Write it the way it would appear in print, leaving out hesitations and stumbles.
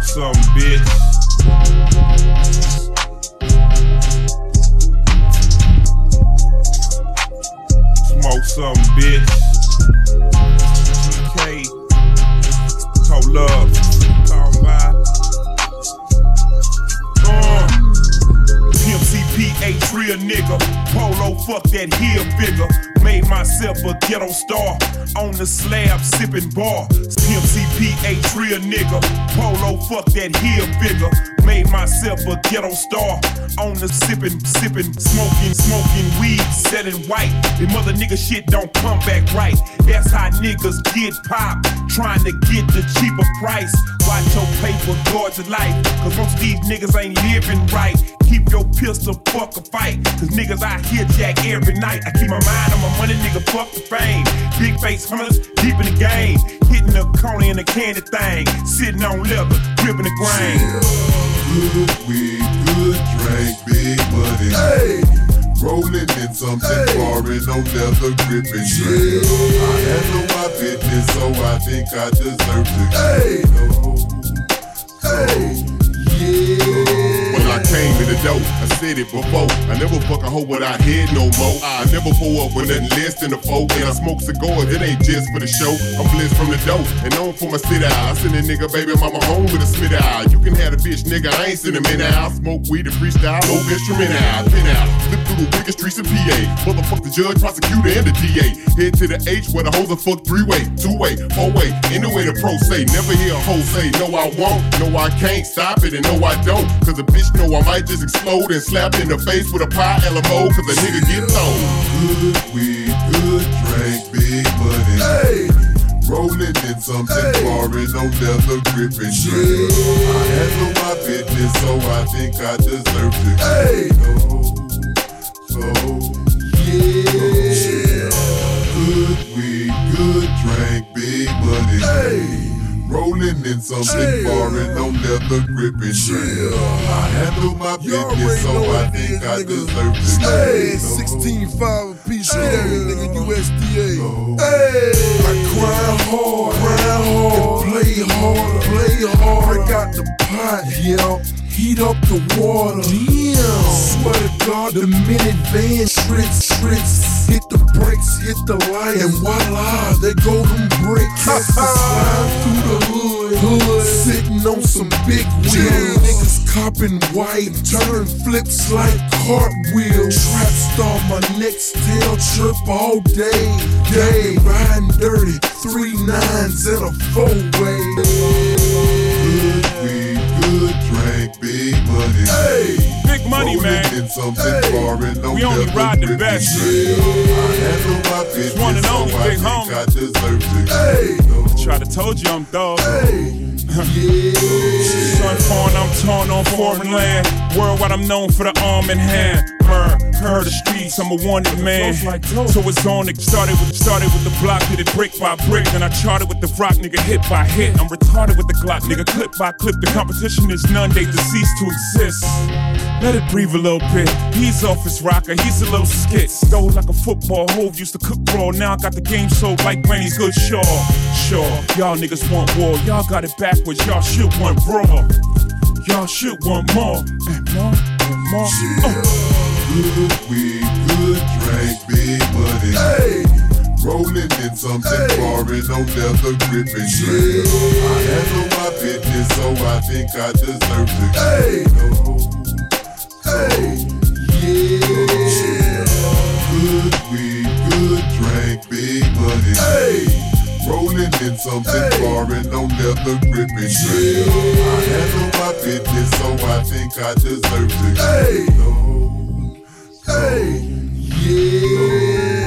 some, bitch. Smoke some, bitch. GK, told love, talking about. PMCPH real nigga, Polo fuck that heel figure. Made myself a ghetto star on the slab sipping bar. PMCPH real nigga, Polo fuck that heel figure. Made myself a ghetto star on the smoking weed, selling white. The mother nigga shit don't come back right. That's how niggas get pop, trying to get the cheaper price. Watch your paper guard your life, cause most of these niggas ain't living right. Keep your pistol, fuck a fight, cause niggas out here jack every night. I keep my mind on my money, nigga, fuck the fame. Big face hunters, deep in the game. Hitting the corner in the candy thing. Sitting on leather, gripping the grain. Good weed, good drink, big money. Hey. Rolling in something foreign, no leather gripping drink. I handle my business, so I think I deserve to When I came in the door, I said it before. I never fuck a hoe without head no more. I never pull up with nothing less than a foe. And I smoke cigars, it ain't just for the show. I'm blessed from the dough and known for my city eye. I send a nigga baby mama home with a Smith eye. You can have a bitch nigga, I ain't send him in out. Smoke weed and freestyle, whole instrument out, pin out. Flip through the biggest streets of PA. Motherfuck the judge, prosecutor, and the DA. Head to the H where the hoes are fucked 3-way, 2-way, 4-way. Anyway the pro say, never hear a hoe say, no I won't, no I can't stop it, and no I don't. Cause a bitch know I might just explode and slap in the face with a pie LMO, cause a nigga get thrown. Good weed, good drink, big money. Hey. Rolling in something foreign, no leather gripping drink. I handle my business, so I think I deserve to Good weed, good drink, big money. Rolling in something foreign, no leather gripping drink. I handle my business, so I think I deserve to 16.5 a piece, get every nigga USDA. I grind hard, and play hard. Break out the pot, heat up the water. Damn, swear to God, the minivan shrits. Hit the brakes, hit the light, and voila, there go them bricks. Slide through the hood, sitting on some big wheels. Niggas copping white, turn flips like cartwheels. Trap star, my next tail chirp all day. Riding dirty, 3 9s and a 4-way. Good weed, good drink, big money. Big money, man. Foreign, no we only ride the best. I handle my business, one and only, so big I homie. think I deserve to Try to told you I'm thug. Sun foreign, I'm torn on foreign land. Worldwide, I'm known for the arm in hand. Heard the streets, I'm a wanted man. So it's on, it started with the block, did it brick by brick. Then I charted with the rock, nigga, hit by hit. I'm retarded with the Glock, nigga, clip by clip. The competition is none, they deceased to exist. Let it breathe a little bit. He's off his rocker, he's a little skit. Stole like a football, Hove used to cook raw. Now I got the game sold like Granny's good Sure, y'all niggas want war. Y'all got it backwards, y'all should want raw. Y'all should want more and more and more. Good weed, good drink, big money. Rolling in something foreign, no leather gripping drink. I handle my business, so I think I deserve to Good weed, good drink, big money. Rolling in something foreign, no leather gripping drink. I handle my business, so I think I deserve to